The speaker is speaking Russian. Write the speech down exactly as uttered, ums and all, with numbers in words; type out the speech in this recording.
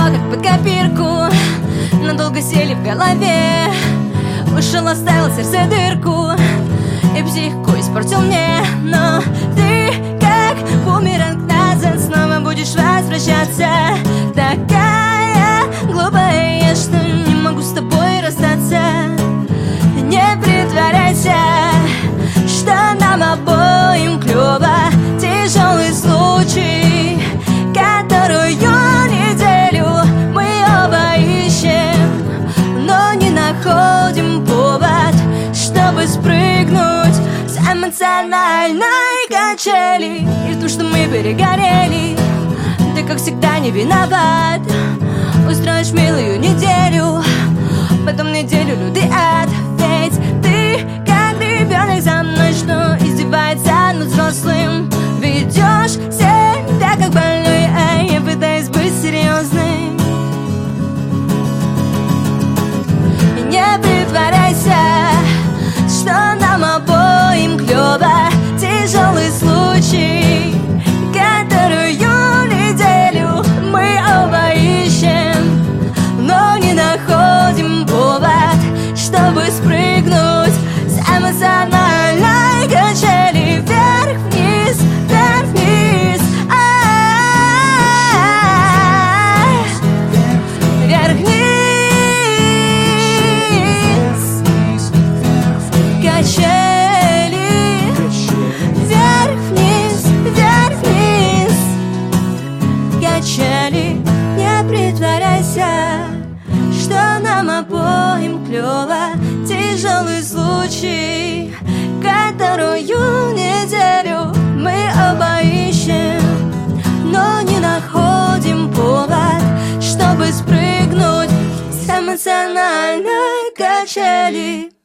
как под копирку, надолго сели в голове. Ушел, оставил сердце дырку и психику испортил мне. Но ты, как бумеранг назад, снова будешь возвращаться. Такая глупая я, что не могу с тобой расстаться. Не притворяйся, что нам обоим клёво. Тяжелый случай, которую неделю мы оба ищем, но не находим повод, чтобы спрыгнуть с эмоциональной качели. И в том, что мы перегорели, ты, как всегда, не виноват. Устроишь милую неделю, потом неделю лютый ад. Ведь ты, как ребенок за мной, что издевается над взрослым. Ведешь себя как больной, а я пытаюсь быть серьезной. Не притворяйся, что нам обоим клёво. Тяжелый случай, которую неделю мы оба ищем, но не находим повод, чтобы спрыгнуть с эмоциональной качели. Вверх-вниз, вверх-вниз, вверх-вниз, качели. Вверх-вниз, вверх-вниз, качели. Не притворяйся, что нам обоим клёво. Тяжелый случай, которую неделю мы оба ищем, но не находим повод, чтобы спрыгнуть с эмоциональной качели.